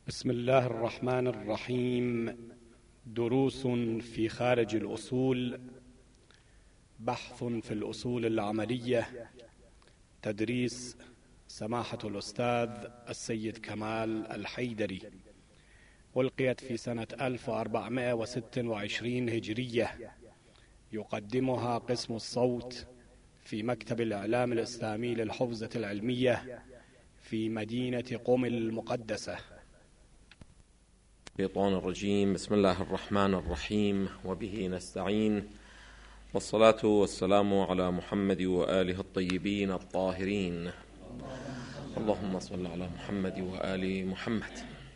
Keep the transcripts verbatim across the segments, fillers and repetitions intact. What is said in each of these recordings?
بسم الله الرحمن الرحيم. دروس في خارج الأصول، بحث في الأصول العملية، تدريس سماحة الأستاذ السيد كمال الحيدري. ألقيت في سنة ألف وأربعمائة وستة وعشرين هجرية. يقدمها قسم الصوت في مكتب الإعلام الإسلامي للحفظة العلمية في مدينة قم المقدسة. الشيطان الرجيم. بسم الله الرحمن الرحيم، وبه نستعين، والصلاة والسلام على محمد وآله الطيبين الطاهرين. اللهم صل على محمد وآل محمد.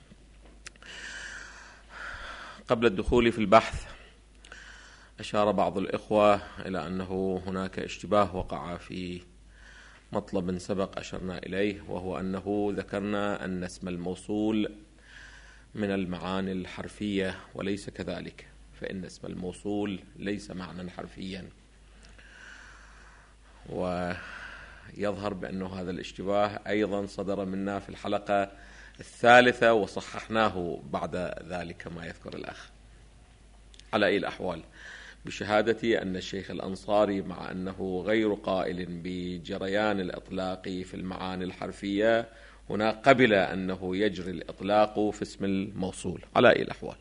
قبل الدخول في البحث، أشار بعض الإخوة إلى أنه هناك اشتباه وقع في مطلب سبق أشرنا إليه، وهو أنه ذكرنا أن اسم الموصول من المعاني الحرفية، وليس كذلك، فإن اسم الموصول ليس معنى حرفيا. ويظهر بأن هذا الاشتباه أيضا صدر منا في الحلقة الثالثة، وصححناه بعد ذلك ما يذكر الأخ. على أي الأحوال، بشهادتي أن الشيخ الأنصاري مع أنه غير قائل بجريان الإطلاق في المعاني الحرفية، هنا قبل أنه يجري الإطلاق في اسم الموصول. على أي الأحوال،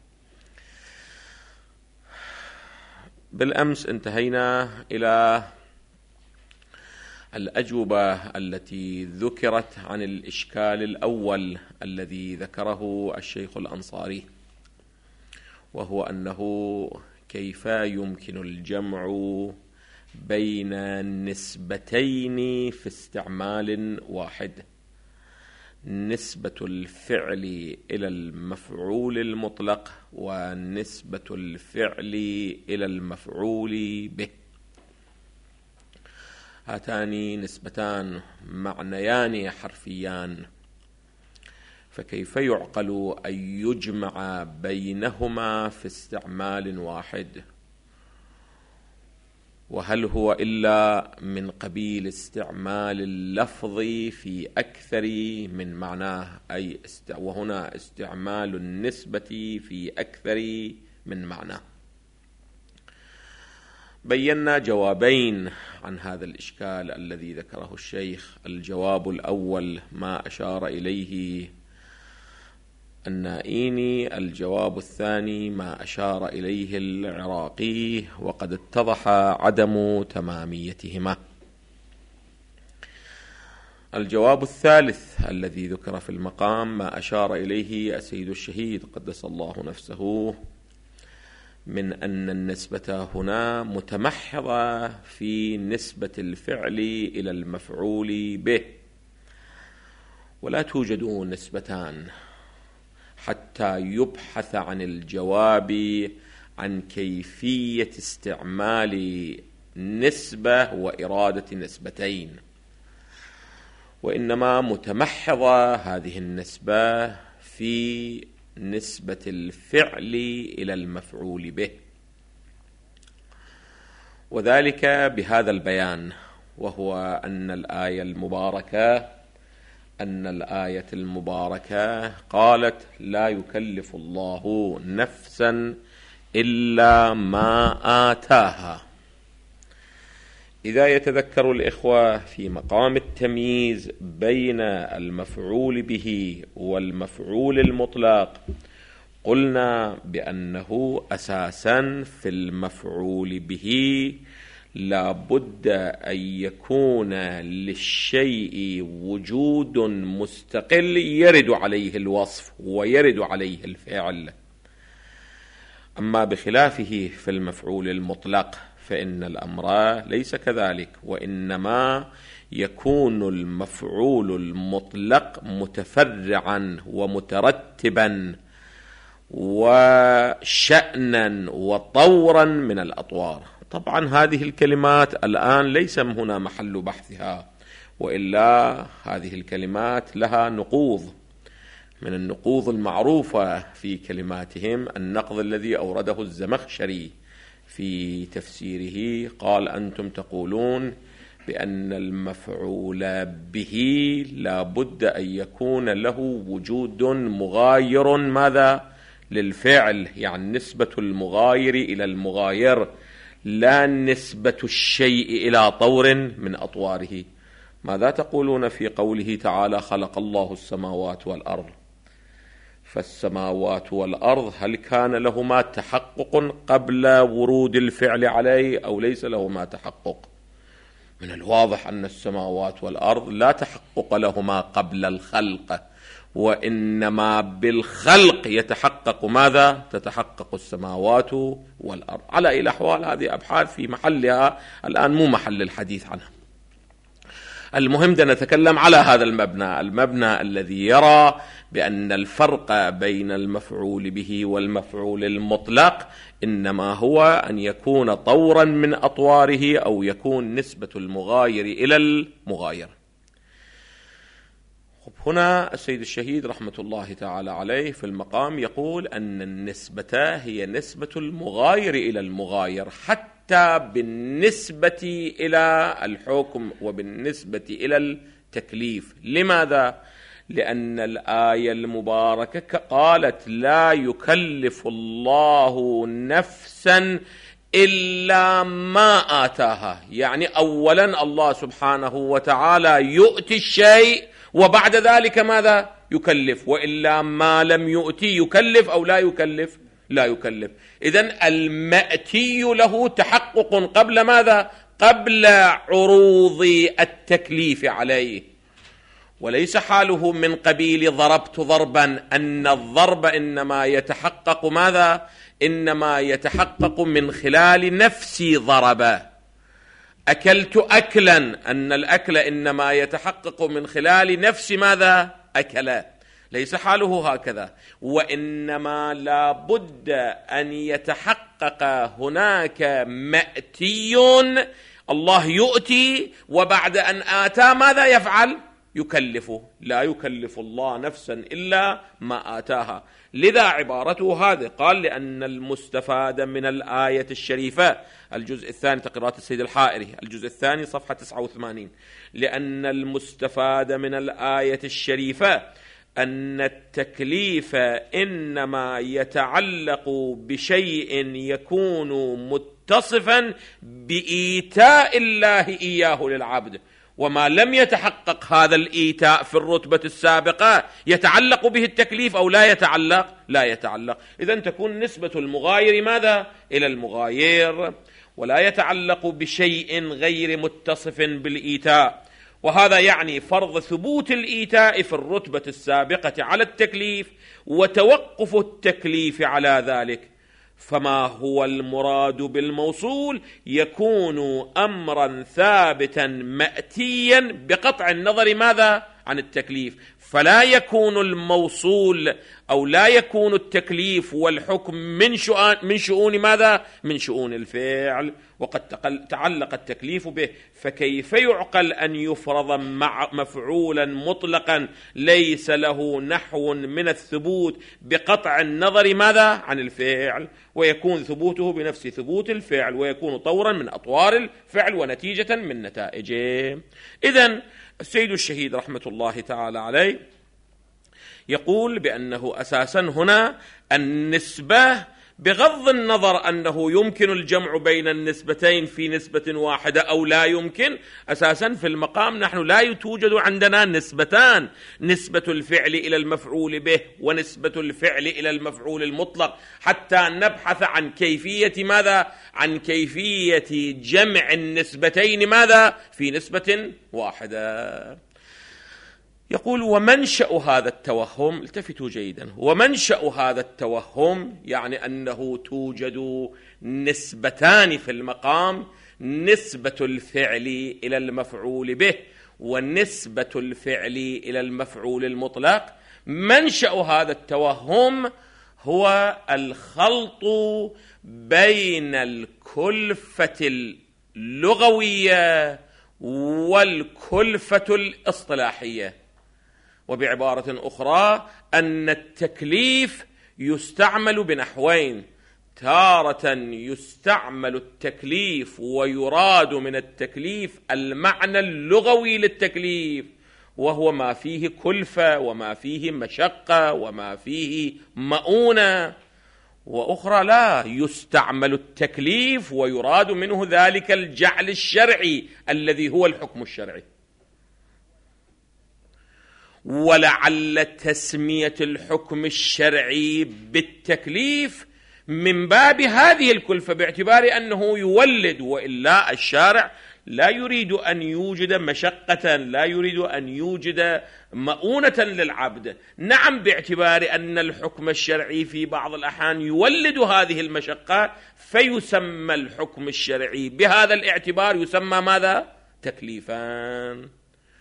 بالأمس انتهينا إلى الأجوبة التي ذكرت عن الإشكال الأول الذي ذكره الشيخ الأنصاري، وهو أنه كيف يمكن الجمع بين نسبتين في استعمال واحد: نسبة الفعل إلى المفعول المطلق ونسبة الفعل إلى المفعول به. هاتان نسبتان معنيان حرفيان، فكيف يعقل أن يجمع بينهما في استعمال واحد؟ وهل هو إلا من قبيل استعمال اللفظ في أكثر من معناه، أي است... وهنا استعمال النسبة في أكثر من معناه. بينا جوابين عن هذا الإشكال الذي ذكره الشيخ. الجواب الأول ما أشار إليه النائيني، الجواب الثاني ما أشار إليه العراقي، وقد اتضح عدم تماميتهما. الجواب الثالث الذي ذكر في المقام ما أشار إليه السيد الشهيد قدس الله نفسه، من أن النسبة هنا متمحضة في نسبة الفعل إلى المفعول به، ولا توجد نسبتان حتى يبحث عن الجواب عن كيفية استعمال نسبة وإرادة نسبتين، وإنما متمحضة هذه النسبة في نسبة الفعل إلى المفعول به، وذلك بهذا البيان، وهو أن الآية المباركة أن الآية المباركة قالت: لا يكلف الله نفسا إلا ما آتاها. إذا يتذكر الإخوة في مقام التمييز بين المفعول به والمفعول المطلق، قلنا بأنه أساسا في المفعول به لا بد أن يكون للشيء وجود مستقل يرد عليه الوصف ويرد عليه الفعل. أما بخلافه في المفعول المطلق فإن الأمر ليس كذلك، وإنما يكون المفعول المطلق متفرعا ومترتبا وشأنا وطورا من الأطوار. طبعا هذه الكلمات الآن ليس هنا محل بحثها، وإلا هذه الكلمات لها نقوض. من النقوض المعروفة في كلماتهم النقض الذي أورده الزمخشري في تفسيره، قال: أنتم تقولون بأن المفعول به لا بد أن يكون له وجود مغاير ماذا للفعل، يعني نسبة المغاير إلى المغاير، لا نسبة الشيء إلى طور من أطواره. ماذا تقولون في قوله تعالى خلق الله السماوات والأرض؟ فالسماوات والأرض هل كان لهما تحقق قبل ورود الفعل عليه أو ليس لهما تحقق؟ من الواضح أن السماوات والأرض لا تحقق لهما قبل الخلق، وإنما بالخلق يتحقق ماذا؟ تتحقق السماوات والأرض. على أي الأحوال هذه أبحاث في محلها الآن، مو محل الحديث عنها. المهم نتكلم على هذا المبنى، المبنى الذي يرى بأن الفرق بين المفعول به والمفعول المطلق إنما هو أن يكون طورا من أطواره أو يكون نسبة المغاير إلى المغاير. هنا السيد الشهيد رحمة الله تعالى عليه في المقام يقول أن النسبة هي نسبة المغاير إلى المغاير، حتى بالنسبة إلى الحكم وبالنسبة إلى التكليف. لماذا؟ لأن الآية المباركة قالت لا يكلف الله نفسا إلا ما آتاها، يعني أولا الله سبحانه وتعالى يؤتي الشيء وبعد ذلك ماذا؟ يكلف، وإلا ما لم يؤتي يكلف أو لا يكلف؟ لا يكلف. إذن المأتي له تحقق قبل ماذا؟ قبل عروض التكليف عليه، وليس حاله من قبيل ضربت ضربا، أن الضرب إنما يتحقق ماذا؟ إنما يتحقق من خلال نفسي ضرب. أكلت أكلا، أن الأكل إنما يتحقق من خلال نفس ماذا؟ أكل. ليس حاله هكذا، وإنما لا بد أن يتحقق هناك مأتي، الله يؤتي وبعد أن آتى ماذا يفعل؟ يكلفه. لا يكلف الله نفسا إلا ما آتاها. لذا عبارته هذه، قال لأن المستفاد من الآية الشريفة، الجزء الثاني تقريرات السيد الحائري الجزء الثاني صفحة تسعة وثمانين، لأن المستفاد من الآية الشريفة أن التكليف إنما يتعلق بشيء يكون متصفا بإيتاء الله إياه للعبد، وما لم يتحقق هذا الإيتاء في الرتبة السابقة يتعلق به التكليف أو لا يتعلق؟ لا يتعلق. إذن تكون نسبة المغاير ماذا؟ إلى المغاير، ولا يتعلق بشيء غير متصف بالإيتاء. وهذا يعني فرض ثبوت الإيتاء في الرتبة السابقة على التكليف وتوقف التكليف على ذلك. فما هو المراد بالموصول يكون أمرا ثابتا مأتيا بقطع النظر ماذا؟ عن التكليف. فلا يكون الموصول أو لا يكون التكليف والحكم من شؤون من شؤون ماذا؟ من شؤون الفعل، وقد تعلق التكليف به. فكيف يعقل أن يفرض مع مفعولا مطلقا ليس له نحو من الثبوت بقطع النظر ماذا؟ عن الفعل، ويكون ثبوته بنفس ثبوت الفعل، ويكون طورا من أطوار الفعل ونتيجة من نتائجه. إذن السيد الشهيد رحمة الله تعالى عليه يقول بأنه أساسا هنا النسبة، بغض النظر أنه يمكن الجمع بين النسبتين في نسبة واحدة أو لا يمكن، أساسا في المقام نحن لا توجد عندنا نسبتان، نسبة الفعل إلى المفعول به ونسبة الفعل إلى المفعول المطلق، حتى نبحث عن كيفية ماذا؟ عن كيفية جمع النسبتين ماذا؟ في نسبة واحدة. يقول ومنشأ هذا التوهم، التفتوا جيدا، ومنشأ هذا التوهم يعني أنه توجد نسبتان في المقام، نسبة الفعل إلى المفعول به ونسبة الفعل إلى المفعول المطلق. منشأ هذا التوهم هو الخلط بين الكلفة اللغوية والكلفة الاصطلاحية. وبعبارة أخرى أن التكليف يستعمل بنحوين: تارة يستعمل التكليف ويراد من التكليف المعنى اللغوي للتكليف، وهو ما فيه كلفة وما فيه مشقة وما فيه مؤونة، وأخرى لا، يستعمل التكليف ويراد منه ذلك الجعل الشرعي الذي هو الحكم الشرعي. ولعل تسمية الحكم الشرعي بالتكليف من باب هذه الكلفة، باعتبار أنه يولد، وإلا الشارع لا يريد أن يوجد مشقة، لا يريد أن يوجد مؤونة للعبد. نعم، باعتبار أن الحكم الشرعي في بعض الأحيان يولد هذه المشقة، فيسمى الحكم الشرعي بهذا الاعتبار يسمى ماذا؟ تكليفان.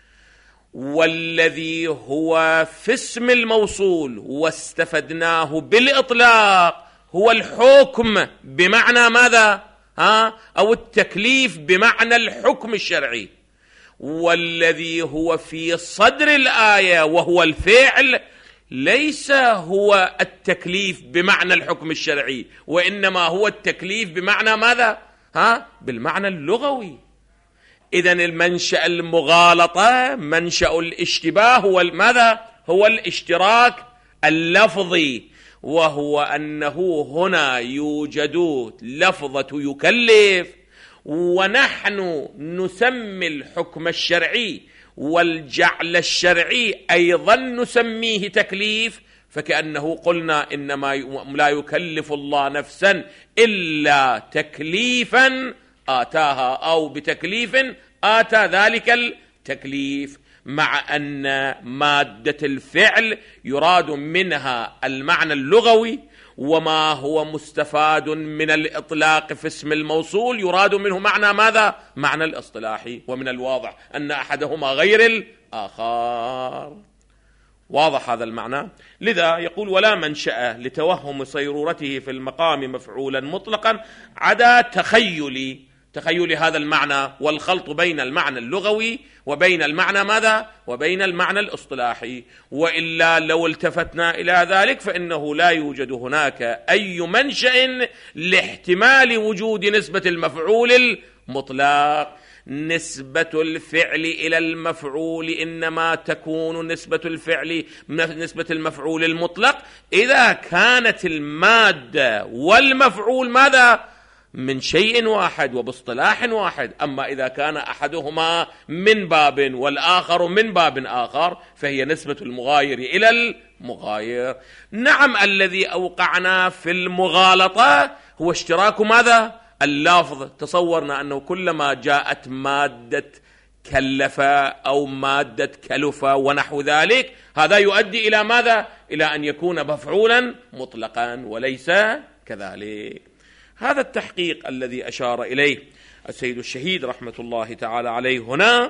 والذي هو في اسم الموصول واستفدناه بالإطلاق هو الحكم بمعنى ماذا؟ ها؟ أو التكليف بمعنى الحكم الشرعي. والذي هو في صدر الآية وهو الفعل ليس هو التكليف بمعنى الحكم الشرعي، وإنما هو التكليف بمعنى ماذا؟ ها؟ بالمعنى اللغوي. إذن المنشأ المغالطة، منشأ الاشتباه هو ماذا؟ هو الاشتراك اللفظي، وهو أنه هنا يوجد لفظة يكلف، ونحن نسمي الحكم الشرعي والجعل الشرعي أيضا نسميه تكليف، فكأنه قلنا إنما لا يكلف الله نفسا إلا تكليفا آتاها، أو بتكليف آتى ذلك التكليف، مع أن مادة الفعل يراد منها المعنى اللغوي، وما هو مستفاد من الإطلاق في اسم الموصول يراد منه معنى ماذا؟ معنى الاصطلاحي. ومن الواضح أن أحدهما غير الآخر. واضح هذا المعنى؟ لذا يقول: ولا منشأ لتوهم صيرورته في المقام مفعولا مطلقا عدا تخيلي تخيل هذا المعنى والخلط بين المعنى اللغوي وبين المعنى ماذا؟ وبين المعنى الاصطلاحي. وإلا لو التفتنا إلى ذلك فإنه لا يوجد هناك أي منشأ لاحتمال وجود نسبة المفعول المطلق. نسبة الفعل إلى المفعول إنما تكون نسبة الفعل نسبة المفعول المطلق إذا كانت المادة والمفعول ماذا؟ من شيء واحد وباصطلاح واحد. أما إذا كان أحدهما من باب والآخر من باب آخر فهي نسبة المغاير إلى المغاير. نعم، الذي أوقعنا في المغالطة هو اشتراك ماذا؟ اللفظ. تصورنا أنه كلما جاءت مادة كلفة أو مادة كلفة ونحو ذلك هذا يؤدي إلى ماذا؟ إلى أن يكون مفعولا مطلقا، وليس كذلك. هذا التحقيق الذي أشار إليه السيد الشهيد رحمة الله تعالى عليه هنا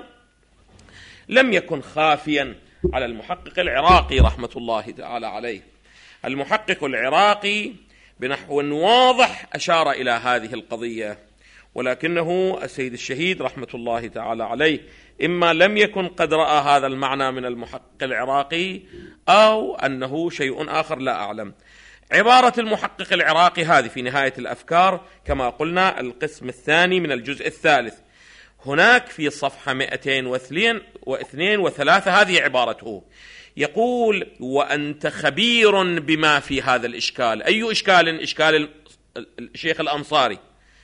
لم يكن خافيا على المحقق العراقي رحمة الله تعالى عليه. المحقق العراقي بنحو واضح أشار إلى هذه القضية، ولكنه السيد الشهيد رحمة الله تعالى عليه إما لم يكن قد رأى هذا المعنى من المحقق العراقي أو أنه شيء آخر لا أعلم. عبارة المحقق العراقي هذه في نهاية الأفكار كما قلنا القسم الثاني من الجزء الثالث، هناك في صفحة مئتين واثنين وثلاثة هذه عبارته، يقول: وأنت خبير بما في هذا الإشكال. أي إشكال؟ إشكال الشيخ الأنصاري.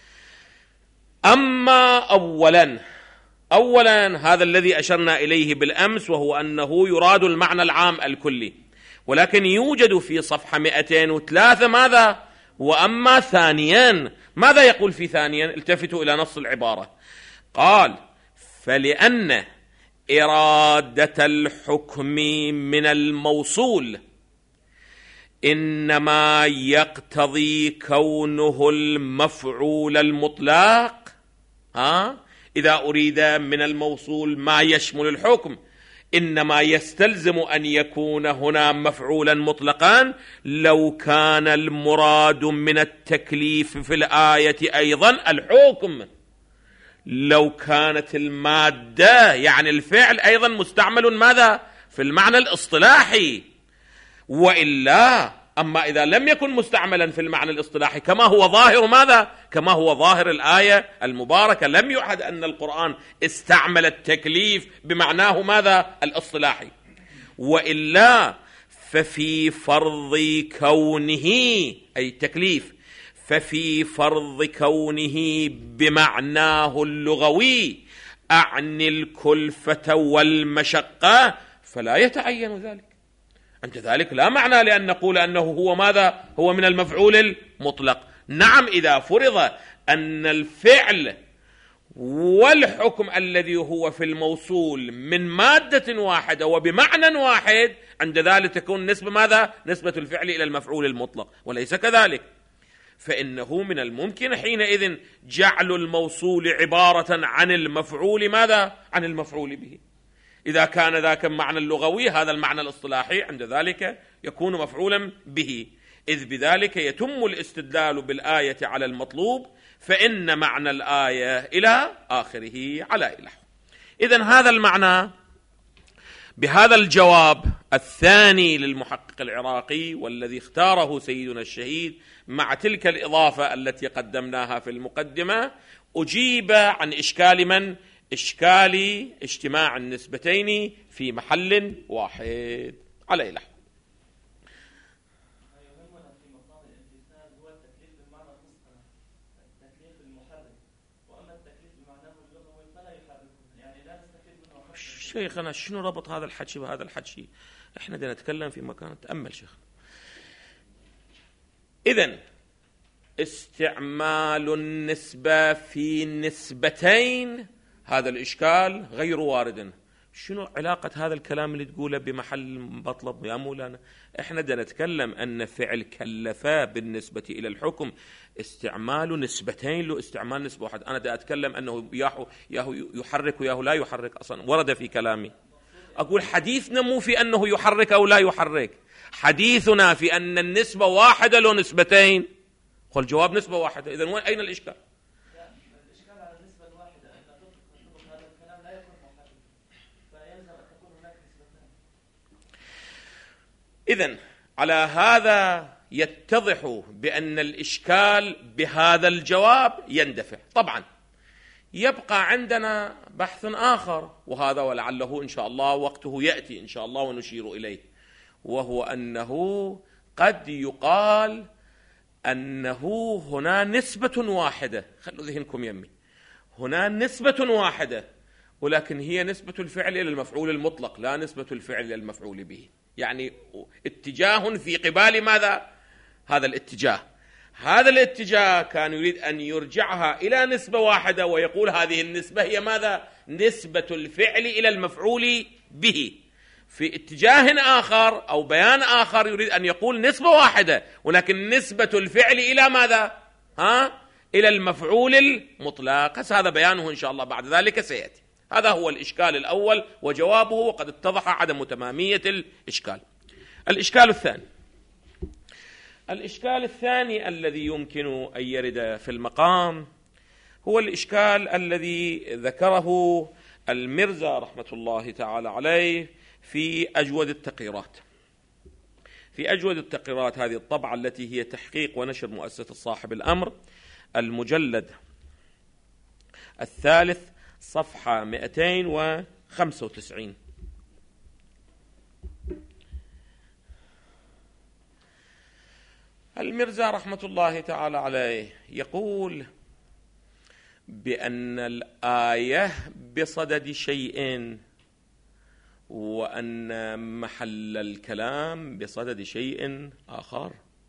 أما أولا أولا هذا الذي أشرنا إليه بالأمس، وهو أنه يراد المعنى العام الكلي، ولكن يوجد في صفحة مئتين وثلاثة ماذا؟ وأما ثانيا ماذا يقول في ثانيا؟ التفتوا إلى نص العبارة. قال: فلأن إرادة الحكم من الموصول إنما يقتضي كونه المفعول المطلق. ها؟ إذا أريد من الموصول ما يشمل الحكم إنما يستلزم أن يكون هنا مفعولا مطلقا لو كان المراد من التكليف في الآية أيضا الحكم، لو كانت المادة يعني الفعل أيضا مستعمل ماذا؟ في المعنى الاصطلاحي. وإلا أما إذا لم يكن مستعملا في المعنى الاصطلاحي كما هو ظاهر ماذا؟ كما هو ظاهر الآية المباركة، لم يعد أن القرآن استعمل التكليف بمعناه ماذا؟ الاصطلاحي. وإلا ففي فرض كونه، أي التكليف، ففي فرض كونه بمعناه اللغوي أعني الكلفة والمشقة فلا يتعين ذلك. عند ذلك لا معنى لأن نقول أنه هو ماذا؟ هو من المفعول المطلق. نعم، إذا فرض أن الفعل والحكم الذي هو في الموصول من مادة واحدة وبمعنى واحد، عند ذلك تكون نسبة ماذا؟ نسبة الفعل إلى المفعول المطلق. وليس كذلك، فإنه من الممكن حينئذ جعل الموصول عبارة عن المفعول ماذا؟ عن المفعول به. إذا كان ذاك المعنى اللغوي هذا المعنى الاصطلاحي، عند ذلك يكون مفعولا به، إذ بذلك يتم الاستدلال بالآية على المطلوب، فإن معنى الآية إلى آخره على إله. إذن هذا المعنى بهذا الجواب الثاني للمحقق العراقي والذي اختاره سيدنا الشهيد مع تلك الإضافة التي قدمناها في المقدمة، أجيب عن إشكال من؟ إشكال اجتماع النسبتين في محل واحد على إله. شيخنا شنو ربط هذا الحكي بهذا الحكي؟ احنا بدنا نتكلم في مكان. تأمل شيخ. إذن استعمال النسبة في نسبتين هذا الإشكال غير وارد. شنو علاقة هذا الكلام اللي تقوله بمحل مطلب يا مولانا؟ احنا بدنا نتكلم أن فعل كلفا بالنسبة إلى الحكم استعمال نسبتين له استعمال نسبة واحد. أنا بدي أتكلم أنه ياهو ياهو يحرك وياهو لا يحرك، أصلا ورد في كلامي. أقول حديثنا مو في أنه يحرك أو لا يحرك، حديثنا في أن النسبة واحدة له نسبتين. قل جواب نسبة واحدة. إذن وين أين الإشكال؟ الإشكال على النسبة الواحدة أن تطلق هذا الكلام لا يكون محدد، فيلزم أن تكون هناك نسبتان. إذن على هذا يتضح بأن الإشكال بهذا الجواب يندفع. طبعا يبقى عندنا بحث آخر، وهذا ولعله إن شاء الله وقته يأتي إن شاء الله ونشير إليه، وهو أنه قد يقال أنه هنا نسبة واحدة. خلوا ذهنكم يمي، هنا نسبة واحدة، ولكن هي نسبة الفعل إلى المفعول المطلق لا نسبة الفعل إلى المفعول به. يعني اتجاه في قبال ماذا؟ هذا الاتجاه. هذا الاتجاه كان يريد أن يرجعها إلى نسبة واحدة ويقول هذه النسبة هي ماذا؟ نسبة الفعل إلى المفعول به. في اتجاه آخر أو بيان آخر يريد أن يقول نسبة واحدة ولكن نسبة الفعل إلى ماذا؟ ها؟ إلى المفعول المطلق. هذا بيانه إن شاء الله بعد ذلك سيأتي. هذا هو الإشكال الأول وجوابه، وقد اتضح عدم تمامية الإشكال. الإشكال الثاني، الإشكال الثاني الذي يمكن أن يرد في المقام هو الإشكال الذي ذكره المرزا رحمة الله تعالى عليه في أجود التقريرات. في أجود التقريرات هذه الطبعة التي هي تحقيق ونشر مؤسسة صاحب الأمر، المجلد الثالث صفحة مئتين وخمسة وتسعين. المرزا رحمة الله تعالى عليه يقول بأن الآية بصدد شيء وأن محل الكلام بصدد شيء آخر،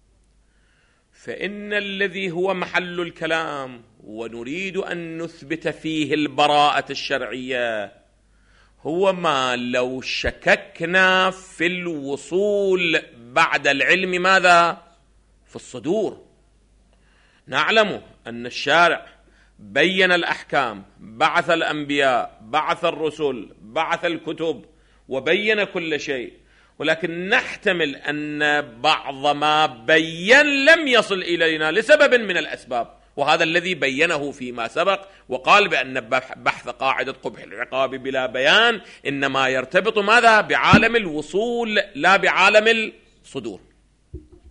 فإن الذي هو محل الكلام ونريد أن نثبت فيه البراءة الشرعية هو ما لو شككنا في الوصول بعد العلم ماذا؟ في الصدور. نعلم أن الشارع بين الأحكام، بعث الأنبياء، بعث الرسل، بعث الكتب، وبين كل شيء، ولكن نحتمل أن بعض ما بين لم يصل إلينا لسبب من الأسباب، وهذا الذي بينه فيما سبق، وقال بأن بحث قاعدة قبح العقاب بلا بيان إنما يرتبط ماذا؟ بعالم الوصول لا بعالم الصدور.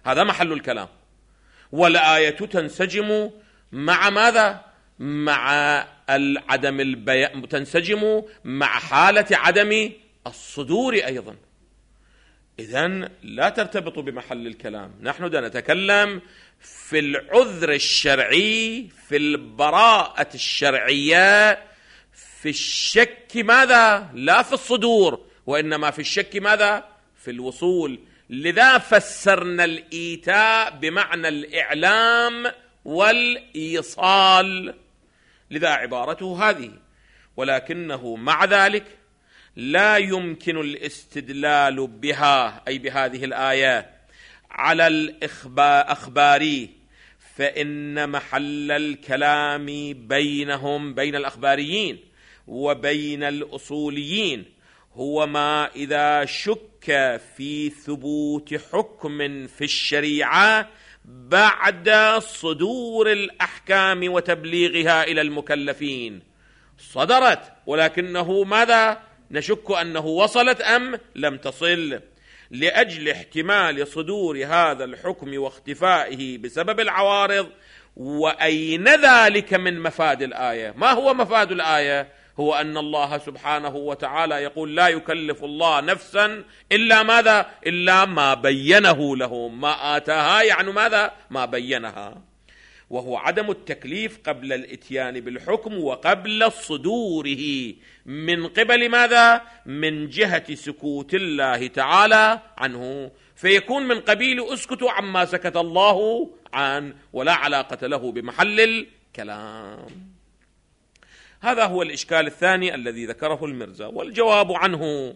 هذا محل الكلام. والآية تنسجم مع ماذا؟ مع عدم البيان، تنسجم مع حالة عدم الصدور أيضا. إذن لا ترتبط بمحل الكلام. نحن نتكلم في العذر الشرعي، في البراءة الشرعية، في الشك ماذا؟ لا في الصدور، وإنما في الشك ماذا؟ في الوصول. لذا فسرنا الإيتاء بمعنى الإعلام والإيصال، لذا عبارته هذه. ولكنه مع ذلك لا يمكن الاستدلال بها، أي بهذه الآية، على الأخباري، فإن محل الكلام بينهم، بين الأخباريين وبين الأصوليين، هو ما إذا شك في ثبوت حكم في الشريعة بعد صدور الأحكام وتبليغها إلى المكلفين. صدرت ولكنه ماذا؟ نشك أنه وصلت أم لم تصل، لأجل احتمال صدور هذا الحكم واختفائه بسبب العوارض. وأين ذلك من مفاد الآية؟ ما هو مفاد الآية؟ هو أن الله سبحانه وتعالى يقول لا يكلف الله نفسا إلا ماذا؟ إلا ما بينه لهم. ما آتاها يعني ماذا؟ ما بينها، وهو عدم التكليف قبل الاتيان بالحكم وقبل صدوره، من قبل ماذا؟ من جهة سكوت الله تعالى عنه، فيكون من قبيل اسكتوا عما سكت الله عنه، ولا علاقة له بمحل الكلام. هذا هو الإشكال الثاني الذي ذكره المرزا، والجواب عنه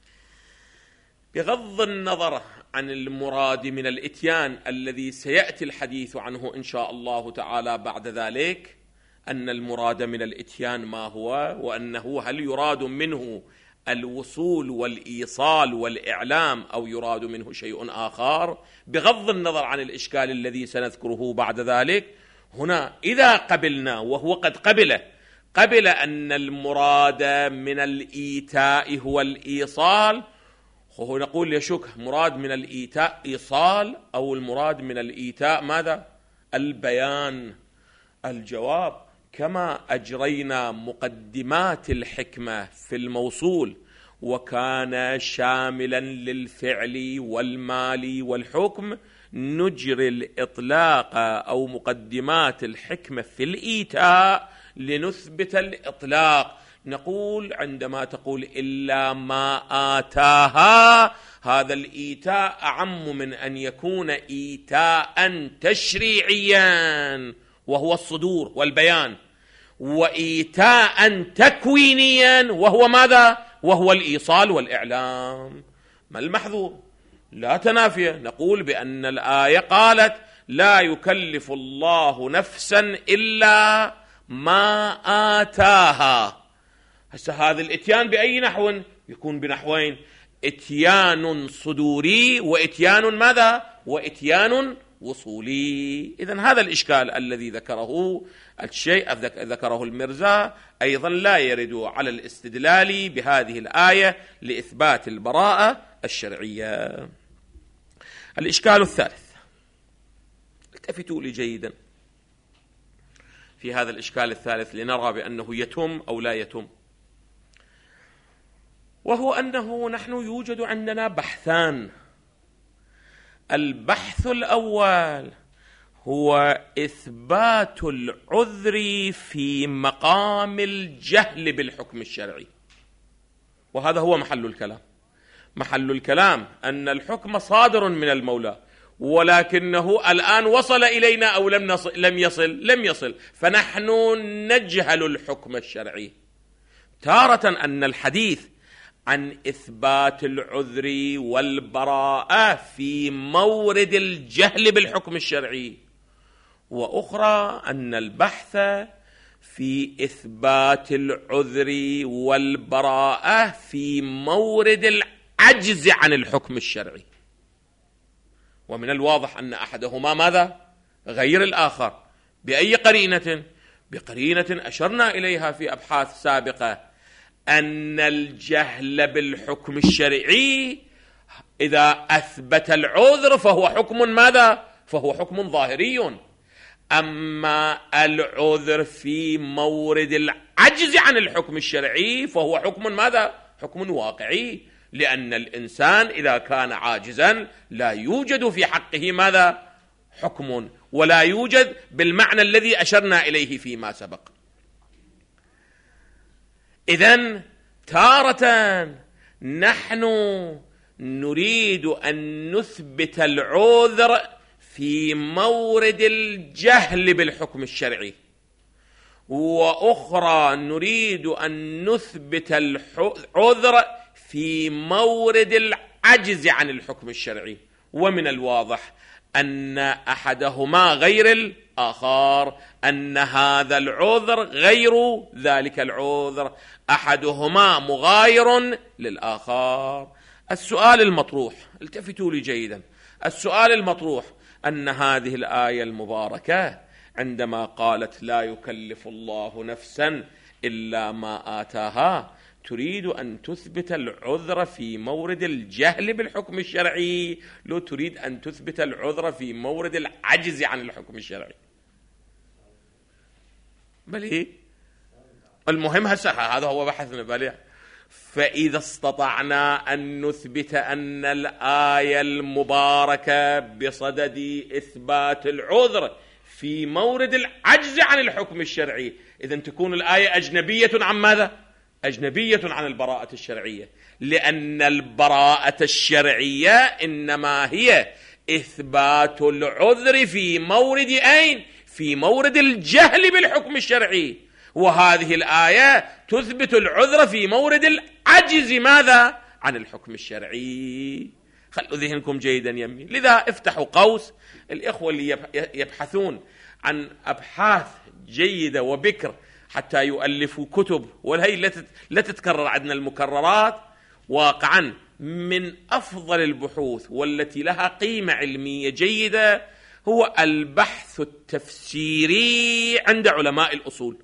بغض النظر عن المراد من الإتيان الذي سيأتي الحديث عنه إن شاء الله تعالى بعد ذلك، أن المراد من الإتيان ما هو، وأنه هل يراد منه الوصول والإيصال والإعلام أو يراد منه شيء آخر، بغض النظر عن الإشكال الذي سنذكره بعد ذلك. هنا إذا قبلنا، وهو قد قبل قبل أن المراد من الإيتاء هو الإيصال، هو نقول يشك مراد من الإيتاء إيصال أو المراد من الإيتاء ماذا؟ البيان. الجواب كما أجرينا مقدمات الحكمة في الموصول وكان شاملا للفعل والمال والحكم، نجري الإطلاق أو مقدمات الحكمة في الإيتاء لنثبت الإطلاق. نقول عندما تقول إلا ما آتاها، هذا الإيتاء أعم من أن يكون إيتاء تشريعيا وهو الصدور والبيان، وإيتاء تكوينيا وهو ماذا؟ وهو الإيصال والإعلام. ما المحذور؟ لا تنافي. نقول بأن الآية قالت لا يكلف الله نفسا إلا ما آتاها. هسه هذا الاتيان بأي نحو؟ يكون بنحوين: اتيان صدوري واتيان ماذا؟ واتيان وصولي. إذن هذا الإشكال الذي ذكره الشيء ذكره المرزا أيضا لا يرد على الاستدلال بهذه الآية لإثبات البراءة الشرعية. الإشكال الثالث، التفتوا لي جيدا في هذا الإشكال الثالث لنرى بأنه يتم أو لا يتم، وهو أنه نحن يوجد عندنا بحثان. البحث الأول هو إثبات العذر في مقام الجهل بالحكم الشرعي، وهذا هو محل الكلام. محل الكلام أن الحكم صادر من المولى، ولكنه الآن وصل إلينا أو لم نصل لم يصل لم يصل فنحن نجهل الحكم الشرعي. تارة أن الحديث عن إثبات العذر والبراءة في مورد الجهل بالحكم الشرعي، وأخرى أن البحث في إثبات العذر والبراءة في مورد العجز عن الحكم الشرعي. ومن الواضح أن أحدهما ماذا؟ غير الآخر. بأي قرينة؟ بقرينة أشرنا إليها في أبحاث سابقة، أن الجهل بالحكم الشرعي إذا أثبت العذر فهو حكم ماذا؟ فهو حكم ظاهري. أما العذر في مورد العجز عن الحكم الشرعي فهو حكم ماذا؟ حكم واقعي، لأن الإنسان إذا كان عاجزا لا يوجد في حقه ماذا؟ حكم، ولا يوجد بالمعنى الذي أشرنا إليه فيما سبق. إذن تارة نحن نريد أن نثبت العذر في مورد الجهل بالحكم الشرعي، وأخرى نريد أن نثبت العذر في مورد العجز عن الحكم الشرعي. ومن الواضح أن أحدهما غير الآخر، أن هذا العذر غير ذلك العذر، أحدهما مغاير للآخر. السؤال المطروح، التفتوا لي جيدا، السؤال المطروح أن هذه الآية المباركة عندما قالت لا يكلف الله نفسا إلا ما آتاها تريد أن تثبت العذر في مورد الجهل بالحكم الشرعي، لو تريد أن تثبت العذر في مورد العجز عن الحكم الشرعي؟ بل إيه؟ المهم هسه هذا هو بحثنا بل. فإذا استطعنا أن نثبت أن الآية المباركة بصدد إثبات العذر في مورد العجز عن الحكم الشرعي، إذن تكون الآية أجنبية عن ماذا؟ أجنبية عن البراءة الشرعية، لأن البراءة الشرعية إنما هي إثبات العذر في مورد أين؟ في مورد الجهل بالحكم الشرعي، وهذه الآية تثبت العذر في مورد العجز ماذا؟ عن الحكم الشرعي. خلوا ذهنكم جيدا يمي. لذا افتحوا قوس الإخوة اللي يبحثون عن أبحاث جيدة وبكر حتى يؤلفوا كتب، وهي لا تتكرر عندنا المكررات. واقعا من أفضل البحوث والتي لها قيمة علمية جيدة هو البحث التفسيري عند علماء الأصول.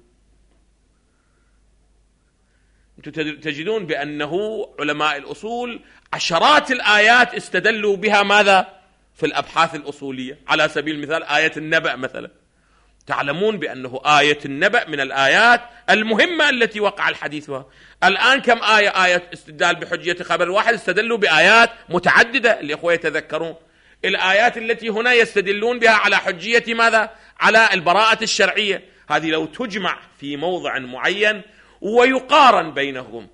أنتم تجدون بأنه علماء الأصول عشرات الآيات استدلوا بها ماذا؟ في الأبحاث الأصولية. على سبيل المثال آية النبأ مثلا، تعلمون بأنه آية النبأ من الآيات المهمة التي وقع الحديث بها. الآن كم آية آية استدلال بحجية خبر واحد؟ استدلوا بآيات متعددة. الإخوة يتذكرون الآيات التي هنا يستدلون بها على حجية ماذا؟ على البراءة الشرعية. هذه لو تجمع في موضع معين ويقارن بينهم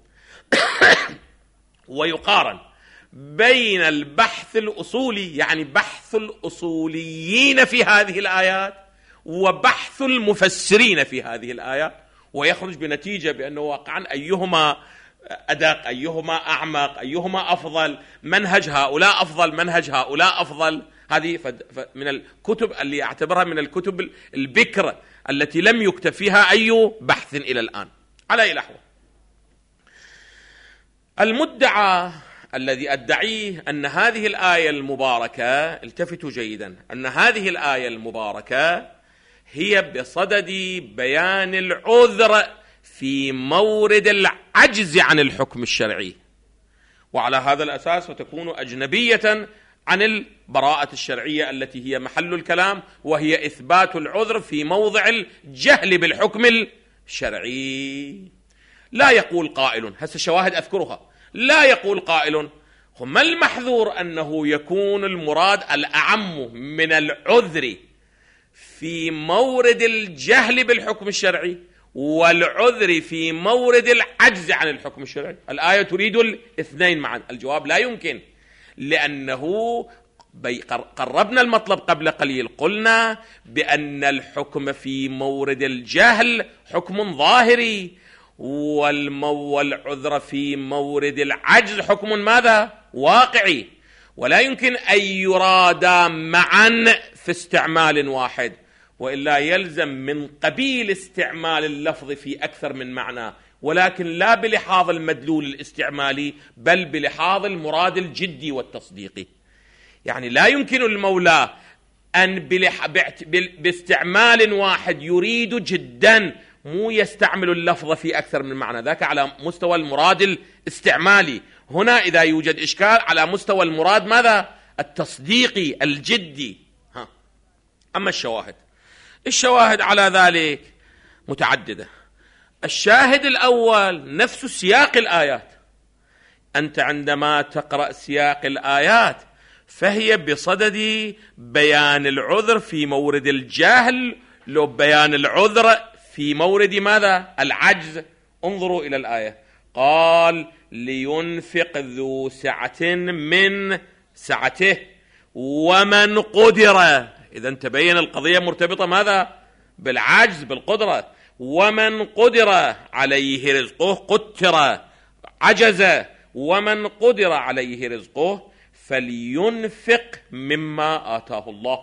ويقارن بين البحث الأصولي، يعني بحث الأصوليين في هذه الآيات، وبحث المفسرين في هذه الآيات، ويخرج بنتيجة بأنه واقعا أيهما أدق، أيهما أعمق، أيهما أفضل، منهج هؤلاء أفضل، منهج هؤلاء أفضل. هذه من الكتب اللي أعتبرها من الكتب البكر التي لم يكتب فيها أي بحث إلى الآن. على أي الأحوال، المدعى الذي أدعيه أن هذه الآية المباركة، التفتوا جيدا، أن هذه الآية المباركة هي بصدد بيان العذر في مورد العجز عن الحكم الشرعي، وعلى هذا الأساس فتكون أجنبية عن البراءة الشرعية التي هي محل الكلام، وهي إثبات العذر في موضع الجهل بالحكم الشرعي. لا يقول قائل، هسه الشواهد أذكرها، لا يقول قائل ما المحذور أنه يكون المراد الأعم من العذر في مورد الجهل بالحكم الشرعي والعذر في مورد العجز عن الحكم الشرعي؟ الآية تريد الاثنين معا. الجواب لا يمكن، لأنه قربنا المطلب قبل قليل، قلنا بأن الحكم في مورد الجهل حكم ظاهري، والعذر في مورد العجز حكم ماذا؟ واقعي، ولا يمكن أن يرادا معا في استعمال واحد، وإلا يلزم من قبيل استعمال اللفظ في أكثر من معنى، ولكن لا بلحاظ المدلول الاستعمالي بل بلحاظ المراد الجدي والتصديقي. يعني لا يمكن المولى أن باستعمال واحد يريد جدا مو يستعمل اللفظ في أكثر من معنى، ذاك على مستوى المراد الاستعمالي، هنا إذا يوجد إشكال على مستوى المراد ماذا؟ التصديقي الجدي. ها. أما الشواهد، الشواهد على ذلك متعددة. الشاهد الأول نفس سياق الآيات. أنت عندما تقرأ سياق الآيات فهي بصدد بيان العذر في مورد الجهل، لو بيان العذر في مورد ماذا؟ العجز. انظروا إلى الآية، قال لينفق ذو سعة من سعته ومن قدر. إذا تبين القضية مرتبطة ماذا؟ بالعجز، بالقدرة. ومن قدر عليه رزقه، قتر، عجز. ومن قدر عليه رزقه فلينفق مما آتاه الله،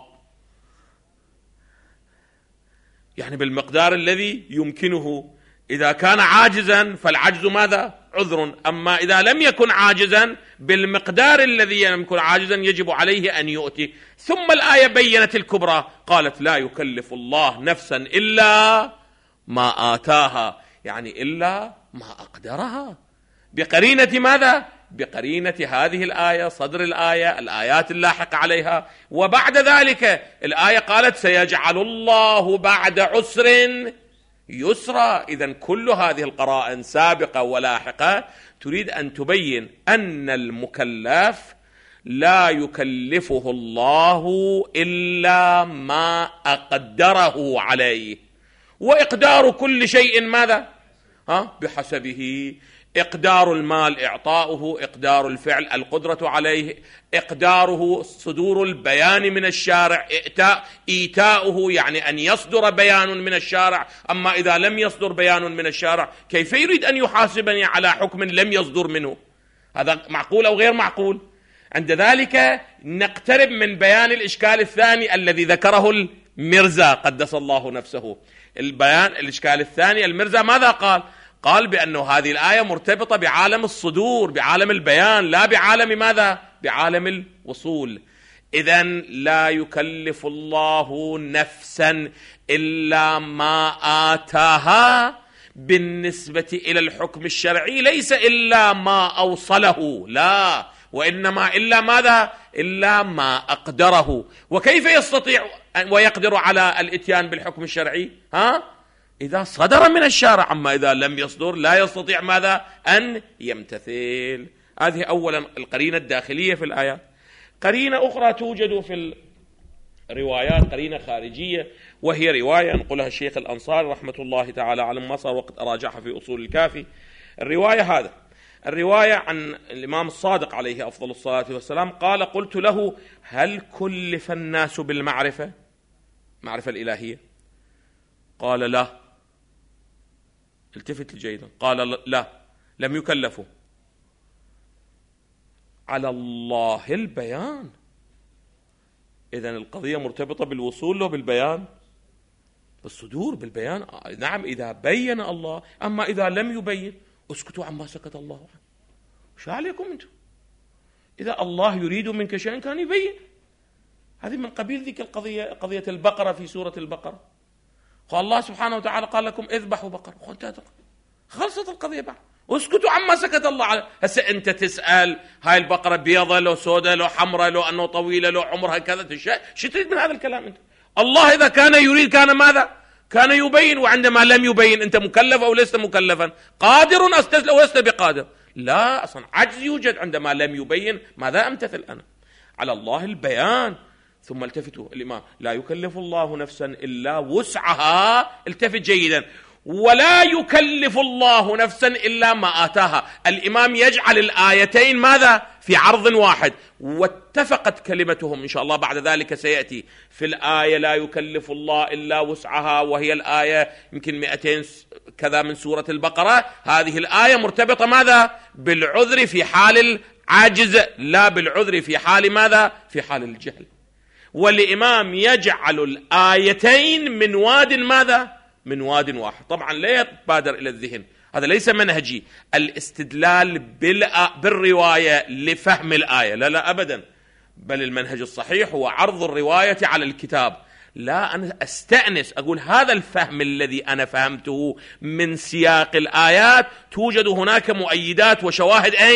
يعني بالمقدار الذي يمكنه. إذا كان عاجزا فالعجز ماذا؟ عذر. أما إذا لم يكن عاجزا بالمقدار الذي يكون عاجزا يجب عليه أن يؤتي. ثم الآية بينت الكبرى، قالت لا يكلف الله نفسا إلا ما آتاها، يعني إلا ما أقدرها، بقرينة ماذا؟ بقرينة هذه الآية، صدر الآية، الآيات اللاحقة عليها. وبعد ذلك الآية قالت سيجعل الله بعد عسر يسرا. إذن كل هذه القرائن سابقة ولاحقة تريد أن تبين أن المكلف لا يكلفه الله إلا ما أقدره عليه، وإقدار كل شيء ماذا؟ ها؟ بحسبه. إقدار المال إعطاؤه، إقدار الفعل القدرة عليه، إقداره صدور البيان من الشارع، إيتاء إيتاؤه يعني أن يصدر بيان من الشارع. أما إذا لم يصدر بيان من الشارع كيف يريد أن يحاسبني على حكم لم يصدر منه؟ هذا معقول أو غير معقول؟ عند ذلك نقترب من بيان الإشكال الثاني الذي ذكره المرزا قدس الله نفسه. البيان الإشكال الثاني المرزا ماذا قال؟ قال بأنه هذه الآية مرتبطة بعالم الصدور، بعالم البيان، لا بعالم ماذا؟ بعالم الوصول. إذن لا يكلف الله نفسا إلا ما آتاها بالنسبة إلى الحكم الشرعي ليس إلا ما أوصله، لا، وإنما إلا ماذا؟ إلا ما أقدره. وكيف يستطيع ويقدر على الإتيان بالحكم الشرعي؟ ها؟ إذا صدر من الشارع. أما إذا لم يصدر لا يستطيع ماذا؟ أن يمتثل. هذه أولا القرينة الداخلية في الآيات. قرينة أخرى توجد في الروايات، قرينة خارجية، وهي رواية نقولها الشيخ الأنصاري رحمة الله تعالى على مصر وقت أراجعها في أصول الكافي. الرواية هذا الرواية عن الإمام الصادق عليه أفضل الصلاة والسلام قال قلت له هل كلف الناس بالمعرفة، معرفة الإلهية؟ قال لا. التفت جيدا، قال لا، لم يكلفوا. على الله البيان. إذن القضية مرتبطة بالوصول له بالبيان، بالصدور بالبيان. نعم إذا بين الله. أما إذا لم يبين اسكتوا عما سكت الله عنه. وش عليكم أنتم؟ إذا الله يريد منك شيئا كان يبين. هذه من قبيل ذيك القضية، قضية البقرة في سورة البقرة. قال الله سبحانه وتعالى قال لكم اذبحوا بقرة، خلصت القضية بعد. اسكتوا عما سكت الله عليه. هسه أنت تسأل هاي البقرة بيضة لو سوداء لو حمراء لو أنه طويلة لو عمرها كذا، شو تريد من هذا الكلام أنت؟ الله إذا كان يريد كان ماذا؟ كان يبين. وعندما لم يبين أنت مكلف أو لست مكلفا؟ قادر أستسلم أو لست بقادر؟ لا، أصلا عجز يوجد عندما لم يبين. ماذا أمتثل أنا؟ على الله البيان. ثم التفتوا الإمام لا يكلف الله نفسا إلا وسعها. التفت جيدا، ولا يكلف الله نفسا إلا ما آتاها. الإمام يجعل الآيتين ماذا؟ في عرض واحد، واتفقت كلمتهم إن شاء الله. بعد ذلك سيأتي في الآية لا يكلف الله إلا وسعها، وهي الآية يمكن مئتين كذا من سورة البقرة. هذه الآية مرتبطة ماذا؟ بالعذر في حال العجز، لا بالعذر في حال ماذا؟ في حال الجهل. والإمام يجعل الآيتين من واد ماذا؟ من واد واحد. طبعا لا يتبادر إلى الذهن، هذا ليس منهجي الاستدلال بالرواية لفهم الآية، لا لا أبدا، بل المنهج الصحيح هو عرض الرواية على الكتاب. لا، أنا أستأنس أقول هذا الفهم الذي أنا فهمته من سياق الآيات توجد هناك مؤيدات وشواهد أين؟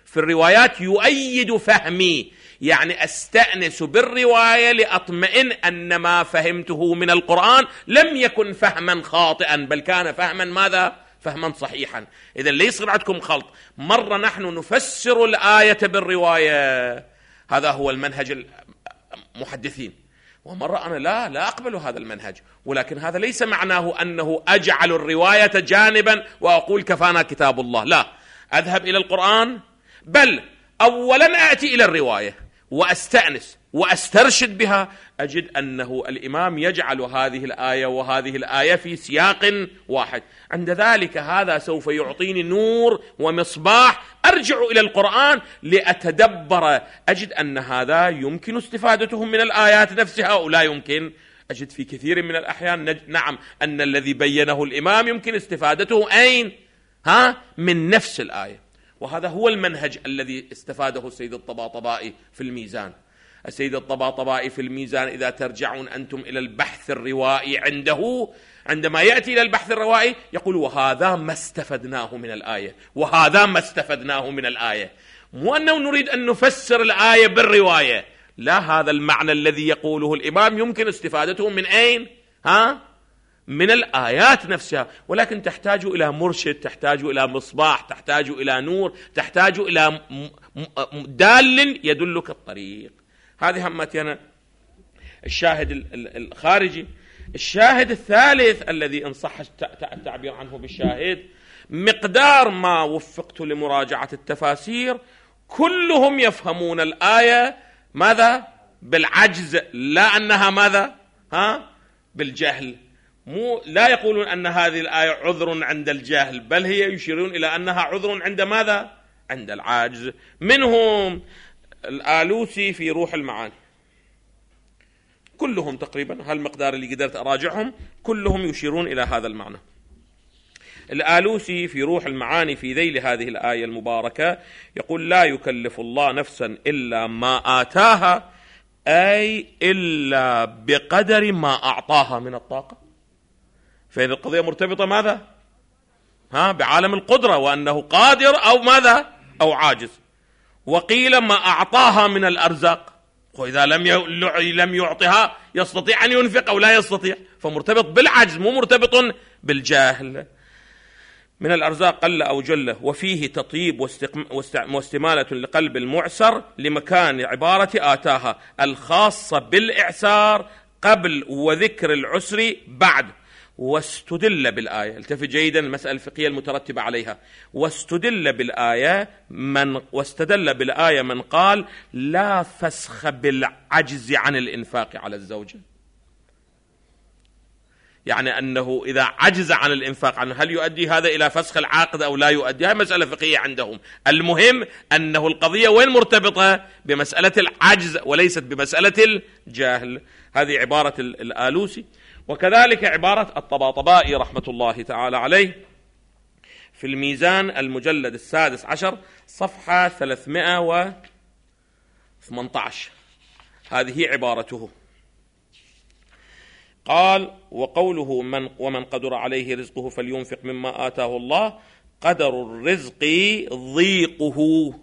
في الروايات يؤيد فهمي، يعني أستأنس بالرواية لأطمئن أن ما فهمته من القرآن لم يكن فهما خاطئا بل كان فهما ماذا؟ فهما صحيحا. إذن ليس عندكم خلط، مرة نحن نفسر الآية بالرواية، هذا هو المنهج المحدثين، ومرة أنا لا لا أقبل هذا المنهج، ولكن هذا ليس معناه أنه أجعل الرواية جانبا وأقول كفانا كتاب الله، لا، أذهب إلى القرآن، بل أولا أأتي إلى الرواية وأستأنس وأسترشد بها، أجد أنه الإمام يجعل هذه الآية وهذه الآية في سياق واحد، عند ذلك هذا سوف يعطيني نور ومصباح أرجع إلى القرآن لأتدبر، أجد أن هذا يمكن استفادته من الآيات نفسها أو لا يمكن. أجد في كثير من الأحيان نعم أن الذي بينه الإمام يمكن استفادته أين؟ ها؟ من نفس الآية. وهذا هو المنهج الذي استفاده السيد الطباطبائي في الميزان. السيد الطباطبائي في الميزان إذا ترجعون أنتم إلى البحث الروائي عنده، عندما يأتي إلى البحث الروائي يقول وهذا ما استفدناه من الآية وهذا ما استفدناه من الآية، مو أنه نريد أن نفسر الآية بالرواية، لا، هذا المعنى الذي يقوله الإمام يمكن استفادته من أين؟ ها؟ من الآيات نفسها، ولكن تحتاج إلى مرشد، تحتاج إلى مصباح، تحتاج إلى نور، تحتاج إلى دال يدلك الطريق. هذه همتنا الشاهد الخارجي. الشاهد الثالث الذي إن صح التعبير عنه بالشاهد، مقدار ما وفقت لمراجعة التفاسير كلهم يفهمون الآية ماذا؟ بالعجز، لا أنها ماذا؟ ها؟ بالجهل. مو لا يقولون أن هذه الآية عذر عند الجهل، بل هي يشيرون إلى أنها عذر عند ماذا؟ عند العجز. منهم الآلوسي في روح المعاني، كلهم تقريبا هالمقدار اللي قدرت أراجعهم كلهم يشيرون إلى هذا المعنى. الآلوسي في روح المعاني في ذيل هذه الآية المباركة يقول لا يكلف الله نفسا إلا ما آتاها، أي إلا بقدر ما أعطاها من الطاقة. فإن القضية مرتبطة ماذا؟ ها؟ بعالم القدرة، وأنه قادر أو ماذا؟ أو عاجز. وقيل ما أعطاها من الأرزاق، وإذا لم لم يعطها يستطيع أن ينفق أو لا يستطيع، فمرتبط بالعجز مو مرتبط بالجاهل. من الأرزاق قل أو جل، وفيه تطيب واستمالة لقلب المعسر لمكان عبارة آتاها الخاصة بالإعسار قبل وذكر العسر بعد. واستدل بالآية، التفت جيدا المسألة الفقهية المترتبة عليها، واستدل بالآية من واستدل بالآية من قال لا فسخ بالعجز عن الإنفاق على الزوجة، يعني أنه إذا عجز عن الإنفاق عنه هل يؤدي هذا إلى فسخ العاقد أو لا يؤدي؟ هذه مسألة فقهية عندهم. المهم أنه القضية وين مرتبطة؟ بمسألة العجز وليست بمسألة الجاهل. هذه عبارة الآلوسي. وكذلك عبارة الطباطبائي رحمة الله تعالى عليه في الميزان المجلد السادس عشر صفحة ثلاثمائة وثمانية عشر، هذه عبارته. قال وقوله من ومن قدر عليه رزقه فلينفق مما آتاه الله، قدر الرزق ضيقه،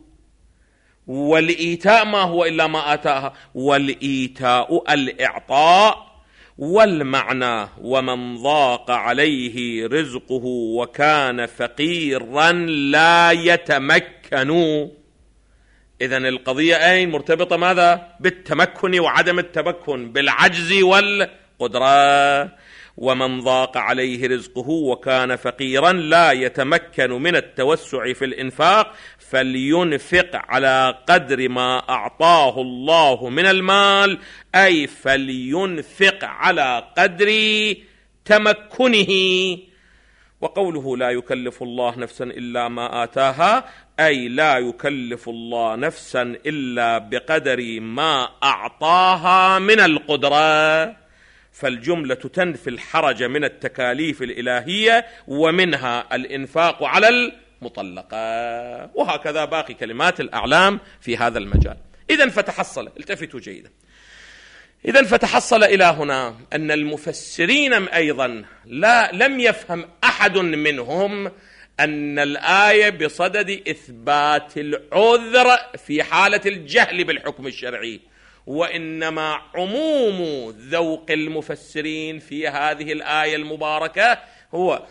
والإيتاء ما هو إلا ما آتاها، والإيتاء الإعطاء، والمعنى ومن ضاق عليه رزقه وكان فقيرا لا يتمكن. إذن القضية أين مرتبطة ماذا؟ بالتمكن وعدم التمكن، بالعجز والقدرة. ومن ضاق عليه رزقه وكان فقيرا لا يتمكن من التوسع في الإنفاق فلينفق على قدر ما أعطاه الله من المال، أي فلينفق على قدر تمكنه. وقوله لا يكلف الله نفسا إلا ما آتاها، أي لا يكلف الله نفسا إلا بقدر ما أعطاها من القدرة. فالجملة تنفي الحرج من التكاليف الإلهية، ومنها الإنفاق على المطلقة. وهكذا باقي كلمات الأعلام في هذا المجال. إذن فتحصل، التفتوا جيدا، إذن فتحصل إلى هنا أن المفسرين أيضا لا لم يفهم أحد منهم أن الآية بصدد إثبات العذر في حالة الجهل بالحكم الشرعي، وإنما عموم ذوق المفسرين في هذه الآية المباركة هو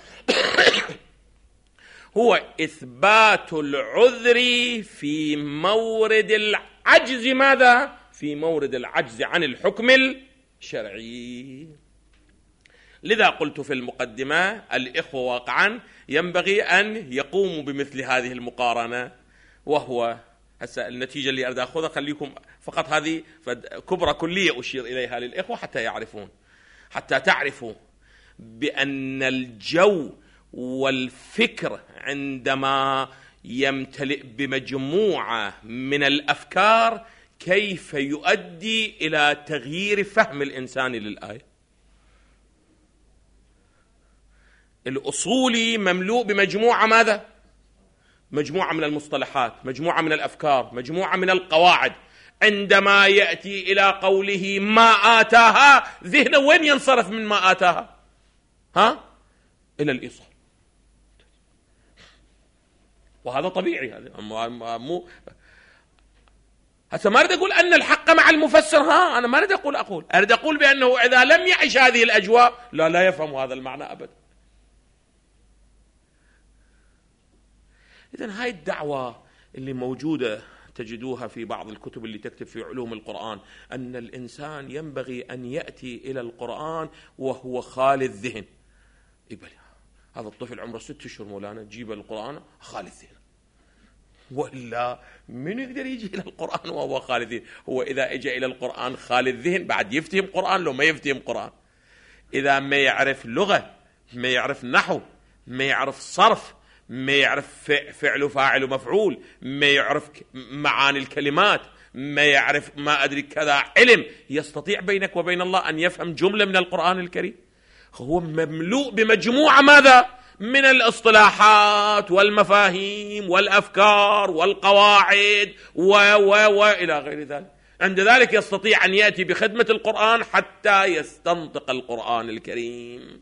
هو إثبات العذر في مورد العجز. ماذا؟ في مورد العجز عن الحكم الشرعي. لذا قلت في المقدمة الإخوة واقعا ينبغي أن يقوموا بمثل هذه المقارنة، وهو هسه النتيجة اللي أريد أخذها خليكم فقط هذه كبرى كلية أشير إليها للإخوة حتى يعرفون، حتى تعرفوا بأن الجو والفكر عندما يمتلئ بمجموعة من الأفكار كيف يؤدي إلى تغيير فهم الإنسان للآية. الأصولي مملوء بمجموعة ماذا؟ مجموعة من المصطلحات، مجموعة من الأفكار، مجموعة من القواعد. عندما يأتي إلى قوله ما آتاها ذهنه وين ينصرف من ما آتاها؟ ها؟ إلى الإيصال. وهذا طبيعي. هذا مو هسه ما أريد أقول أن الحق مع المفسر، ها أنا ما أريد أقول أقول أريد أقول بأنه إذا لم يعيش هذه الأجواء لا لا يفهم هذا المعنى أبدا. إذن هاي الدعوة اللي موجودة تجدوها في بعض الكتب اللي تكتب في علوم القرآن، أن الإنسان ينبغي أن يأتي إلى القرآن وهو خالي الذهن. إبلي هذا الطفل عمره ست أشهر مولانا تجيب القرآن خالي الذهن، ولا من يقدر يجي إلى القرآن وهو خالي الذهن؟ هو إذا إجى إلى القرآن خالي الذهن بعد يفتهم قرآن لو ما يفتهم قرآن؟ إذا ما يعرف لغة، ما يعرف نحو، ما يعرف صرف، ما يعرف فعل وفاعل ومفعول، ما يعرف معاني الكلمات، ما يعرف ما أدري كذا علم، يستطيع بينك وبين الله أن يفهم جملة من القرآن الكريم؟ هو مملوء بمجموعة ماذا؟ من الاصطلاحات والمفاهيم والأفكار والقواعد و و وإلى غير ذلك. عند ذلك يستطيع أن يأتي بخدمة القرآن حتى يستنطق القرآن الكريم.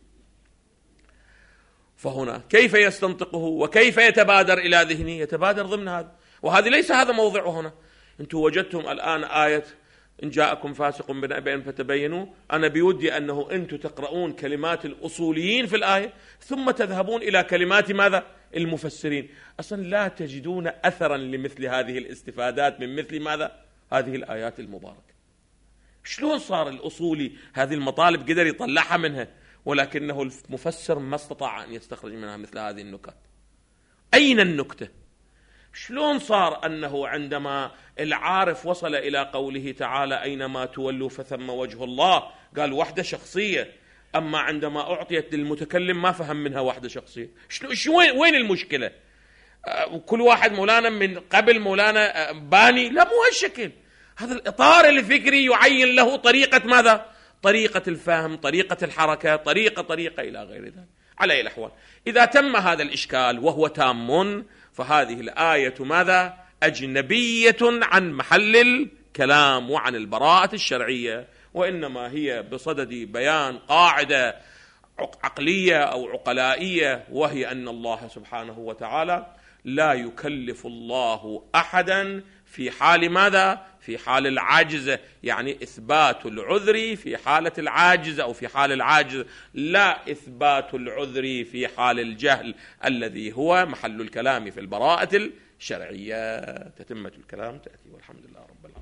فهنا كيف يستنطقه وكيف يتبادر إلى ذهنه؟ يتبادر ضمن هذا، وهذه ليس هذا موضعه هنا. أنتم وجدتم الآن آية إن جاءكم فاسق بنبأ فتبينوا، أنا بودي أنه أنتم تقرؤون كلمات الأصوليين في الآية ثم تذهبون إلى كلمات ماذا؟ المفسرين. أصلا لا تجدون أثرا لمثل هذه الاستفادات من مثل ماذا؟ هذه الآيات المباركة. شلون صار الأصولي هذه المطالب قدر يطلعها منها، ولكنه المفسر ما استطاع أن يستخرج منها مثل هذه النكات؟ أين النكتة؟ شلون صار أنه عندما العارف وصل إلى قوله تعالى أينما تولوا فثم وجه الله قال وحدة شخصية، أما عندما أعطيت للمتكلم ما فهم منها وحدة شخصية؟ شو وين المشكلة؟ كل واحد مولانا من قبل مولانا باني؟ لا، مو هالشكل. هذا الإطار الفكري يعين له طريقة ماذا؟ طريقة الفهم، طريقة الحركة، طريقة طريقة إلى غير ذلك. على أي الأحوال إذا تم هذا الإشكال وهو تام، فهذه الآية ماذا؟ أجنبية عن محل الكلام وعن البراءة الشرعية، وإنما هي بصدد بيان قاعدة عقلية أو عقلائية، وهي أن الله سبحانه وتعالى لا يكلف الله أحدا في حال ماذا؟ في حال العاجز، يعني إثبات العذر في حالة العاجز أو في حال العاجز، لا إثبات العذر في حال الجهل الذي هو محل الكلام في البراءة الشرعية. تتمة الكلام تأتي، والحمد لله رب العالمين.